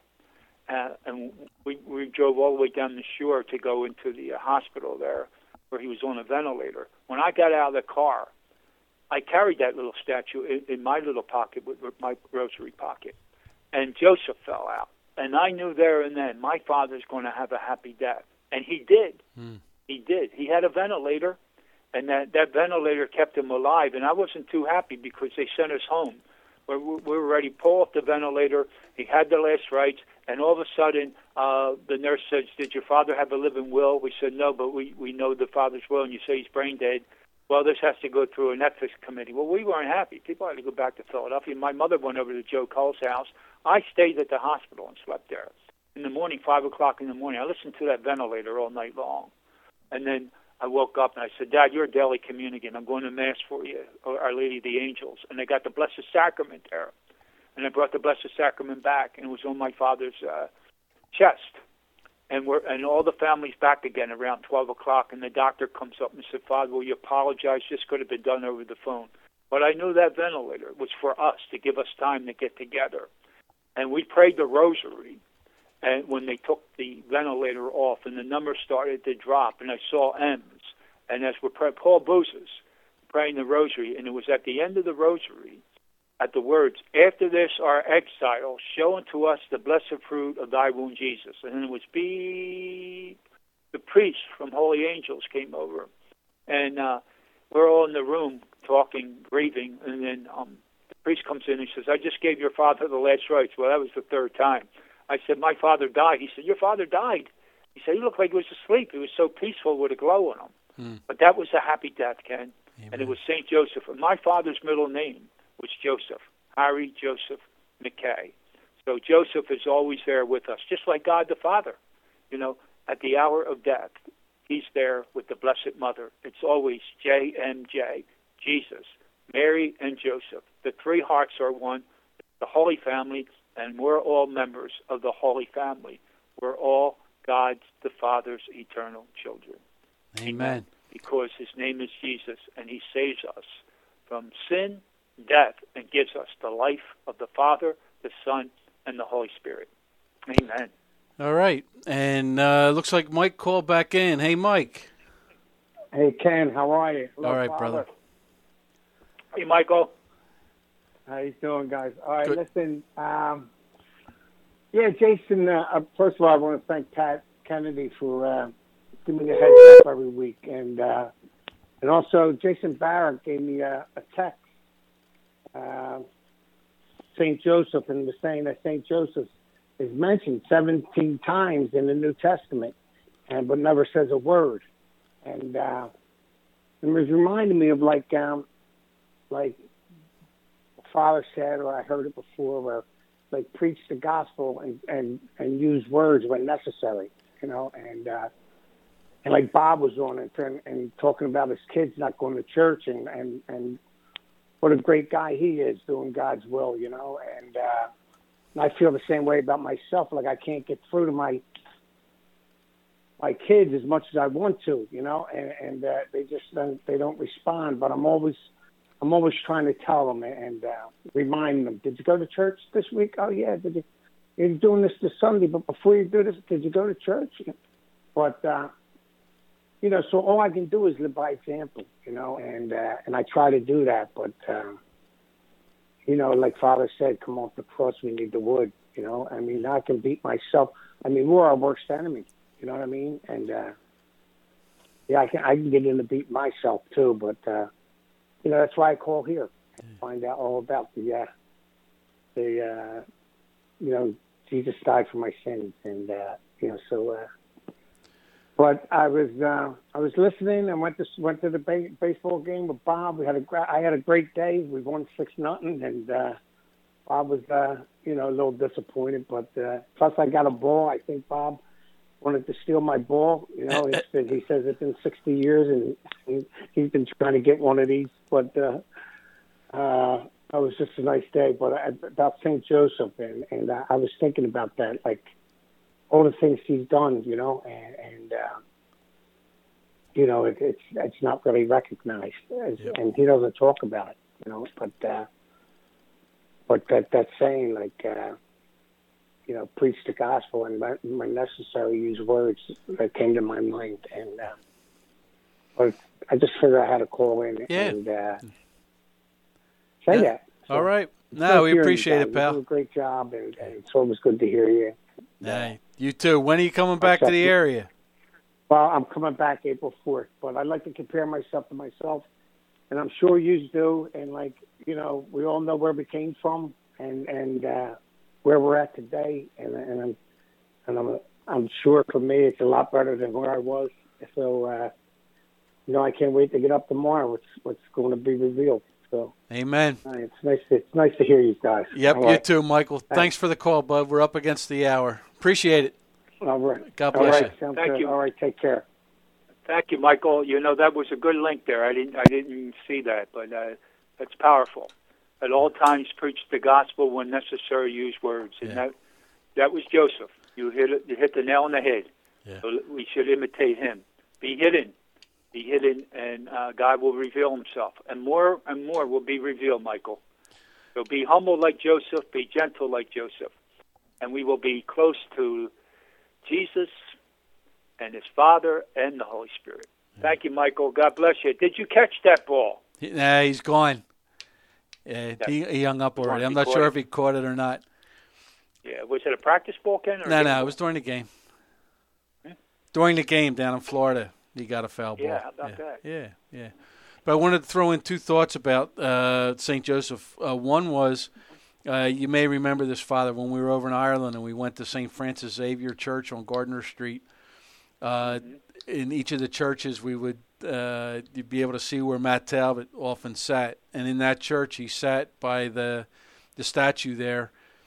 and we drove all the way down the shore to go into the hospital there, where he was on a ventilator. When I got out of the car, I carried that little statue in my little pocket, with my rosary pocket, and Joseph fell out. And I knew there and then my father's going to have a happy death. And he did. He did. He had a ventilator, and that ventilator kept him alive. And I wasn't too happy because they sent us home. We were ready to pull off the ventilator. He had the last rites, and all of a sudden the nurse says, "Did your father have a living will?" We said, "No, but we know the father's will, and you say he's brain dead." Well, this has to go through an ethics committee. Well, we weren't happy. People had to go back to Philadelphia. My mother went over to Joe Cole's house. I stayed at the hospital and slept there. In the morning, 5 o'clock in the morning, I listened to that ventilator all night long. And then I woke up and I said, "Dad, you're a daily communicant. I'm going to Mass for you, Our Lady of the Angels." And they got the Blessed Sacrament there. And I brought the Blessed Sacrament back, and it was on my father's chest. And all the family's back again around 12 o'clock, and the doctor comes up and said, "Father, will you apologize? This could have been done over the phone." But I knew that ventilator was for us, to give us time to get together. And we prayed the rosary, and when they took the ventilator off, and the numbers started to drop, and I saw M's, and as we're praying, Paul Bouzes praying the rosary, and it was at the end of the rosary, at the words, "After this our exile, show unto us the blessed fruit of thy womb, Jesus." And then it was beep. The priest from Holy Angels came over, and we're all in the room talking, grieving, and then the priest comes in and says, "I just gave your father the last rites." Well, that was the third time. I said, "My father died." He said, "Your father died?" He said, "He looked like he was asleep. He was so peaceful with a glow on him." But that was a happy death, Ken. Amen. And it was St. Joseph. And my father's middle name was Joseph, Harry Joseph McKay. So Joseph is always there with us, just like God the Father. You know, at the hour of death, he's there with the Blessed Mother. It's always JMJ, Jesus, Mary, and Joseph. The three hearts are one, the Holy Family, and we're all members of the Holy Family. We're all God the Father's eternal children. Amen. Because his name is Jesus, and he saves us from sin, death, and gives us the life of the Father, the Son, and the Holy Spirit. Amen. All right. And looks like Mike called back in. Hey, Mike. Hey, Ken, how are you? Hello, all right, Father. brother. Hey, Michael. How you doing, guys? All right, Good. listen. Jason, first of all, I want to thank Pat Kennedy for giving me a heads up every week. And also, Jason Barrett gave me a text, St. Joseph, and was saying that St. Joseph is mentioned 17 times in the New Testament, but never says a word. And it was reminding me of like Father said, or I heard it before, where like preach the gospel and use words when necessary, you know, and like Bob was on it and talking about his kids not going to church and what a great guy he is doing God's will, you know, and I feel the same way about myself. Like I can't get through to my kids as much as I want to, you know, and they just they don't respond. But I'm always trying to tell them and remind them. Did you go to church this week? Oh yeah. You're doing this Sunday, but before you do this, did you go to church? But you know, so all I can do is live by example, you know, and I try to do that. But you know, like Father said, come off the cross, we need the wood. You know, I mean, I can beat myself. I mean, we're our worst enemy. You know what I mean? And yeah, I can get into beat myself too. But you know, that's why I call here and find out all about the you know, Jesus died for my sins, and you know, so. But I was listening. I went to the baseball game with Bob. I had a great day. We won 6-0, and Bob was you know, a little disappointed. But plus, I got a ball. I think Bob wanted to steal my ball. You know, he says it's been 60 years, and he's been trying to get one of these. But that was just a nice day. But about St. Joseph, and I was thinking about that, like all the things he's done, you know, and it's not really recognized, and he doesn't talk about it, But that saying, like, preach the gospel, and when necessary, use words that came to my mind, and but I just figured I had to call in and say that. So, all right. No, we appreciate it, pal. You do a great job, and it's always good to hear you. Hey, you too. When are you coming back to the area? Well, I'm coming back April 4th, but I'd like to compare myself to myself, and I'm sure you do. And we all know where we came from, and where we're at today, and I'm sure for me it's a lot better than where I was. So I can't wait to get up tomorrow. What's going to be revealed. So amen. It's nice to hear you guys. Yep, you too, Michael. Thanks for the call, bud. We're up against the hour. Appreciate it. All right. God bless you. Thank you. All right, take care. Thank you, Michael. That was a good link there. I didn't see that, but that's powerful. At all times, preach the gospel. When necessary, use words. And that was Joseph. You hit the nail on the head. Yeah. So we should imitate him. Be hidden, and God will reveal himself. And more will be revealed, Michael. So be humble like Joseph. Be gentle like Joseph. And we will be close to Jesus and his Father and the Holy Spirit. Thank you, Michael. God bless you. Did you catch that ball? Nah, he's gone. Yeah, he hung up already. I'm not sure if he caught it or not. Yeah, was it a practice ball, Ken? No, it was during the game. During the game down in Florida, he got a foul ball. Yeah, how about that? Yeah. But I wanted to throw in two thoughts about St. Joseph. One was, you may remember this, Father, when we were over in Ireland and we went to St. Francis Xavier Church on Gardner Street. In each of the churches, we would you'd be able to see where Matt Talbot often sat. And in that church, he sat by the statue there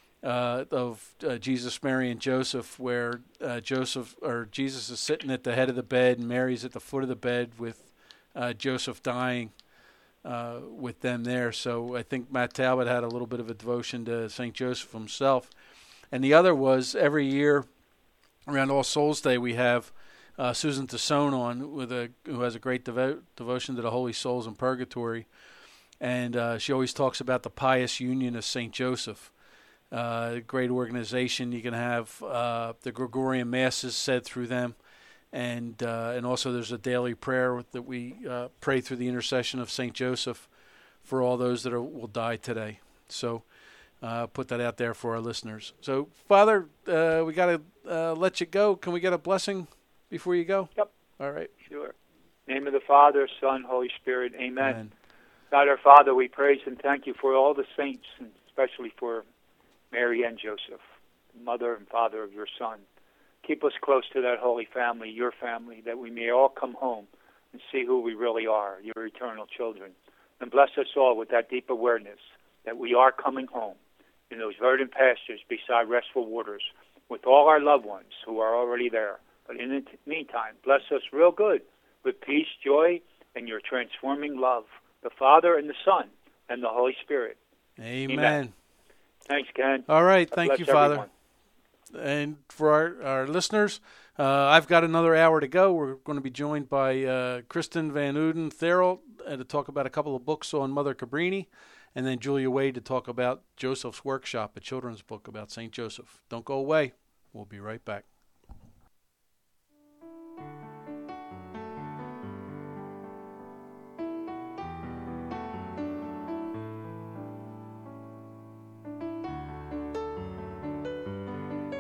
of Jesus, Mary, and Joseph, where Jesus is sitting at the head of the bed and Mary's at the foot of the bed with Joseph dying with them there. So I think Matt Talbot had a little bit of a devotion to St. Joseph himself. And the other was every year around All Souls Day we have Susan Tassone on who has a great devotion to the Holy Souls in Purgatory. And she always talks about the pious union of St. Joseph. Great organization. You can have the Gregorian Masses said through them. And also there's a daily prayer that we pray through the intercession of St. Joseph for all those that will die today. So put that out there for our listeners. So, Father, we got to let you go. Can we get a blessing before you go? Yep. All right. Sure. In the name of the Father, Son, Holy Spirit. Amen. God, our Father, we praise and thank you for all the saints, and especially for Mary and Joseph, mother and father of your Son. Keep us close to that holy family, your family, that we may all come home and see who we really are, your eternal children. And bless us all with that deep awareness that we are coming home in those verdant pastures beside restful waters with all our loved ones who are already there. But in the meantime, bless us real good with peace, joy, and your transforming love, the Father and the Son and the Holy Spirit. Amen. Thanks, Ken. All right. Thank you, Father. Everyone. And for our listeners, I've got another hour to go. We're going to be joined by Kristen Van Uden Therrell to talk about a couple of books on Mother Cabrini, and then Julia Wade to talk about Joseph's Workshop, a children's book about St. Joseph. Don't go away. We'll be right back.